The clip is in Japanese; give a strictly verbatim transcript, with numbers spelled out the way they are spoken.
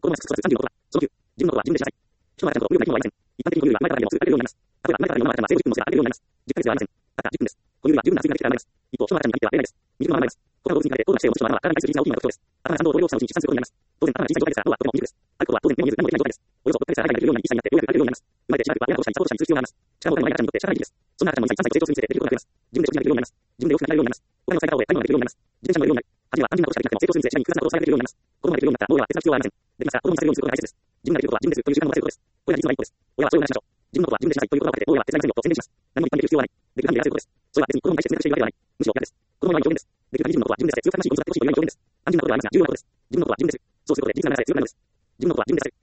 子供がさんじゅうのことは、そのきゅう、自分のことは自分でしなさい。人はちゃんとルールがないものはありません。一般的にこのルールは前からでもすぐ上げるようになります。例えば前からでものは成熟分の数が上げるようになります。じゅっかげつではありません。たったじゅっぷんです。このルールは十分な数字ができてからなります。一方、人は赤ちゃんに限っては出ないです。水のままなります。他の動物に比べて大きな姿勢を持つ人は頭は体に対する大きな大きさの特徴です。頭がさん度を同量大きさのうちに一算することになります。当然頭が小さい状態ですから脳はとても大きいです。あることは当然目に見えず何もできない状態です。およそろっかげつから体ができるようになりいっさいになってようやく歩けるようになります。生まれてしばらくは親としたりサポートしたりする必要があります。しかもこれも赤ちゃんにとって社会的です。そんな赤ちゃんもにさいさんさいと成長するにつれてできることが増えます。自分で食事ができるようになります。自分で洋服が着られるようになります。お金の使い方を終え買い物ができるようになります。自転車に乗れるようになり、初めは単純なことしかできなくても成長するにつれ社会に複雑なことをされるようになります。子供ができるようになったら脳では別な必要はありません。できますが、子供にさせるようにすることが大切です。自分ができることは自分ですという習慣を持たせることです。これが実は一歩です。親はそれをなしましょう。自分のことは自分でしなさいという言葉をかけて、親は手伝いませんよと宣伝します。何も一般できる必要はない。できる限りやらせることです。それは別に子供に対して選択しているわけではない。むしろ逆です。子供は今表現です。できる限り自分のことは自分でさせ、強く正しいことを使ってほしいという表現です。単純なことではありますが、重要なことです。自分のことは自分でさせ、そうすることで自分がなされ強くなるのです。自分のことは自分でさせ、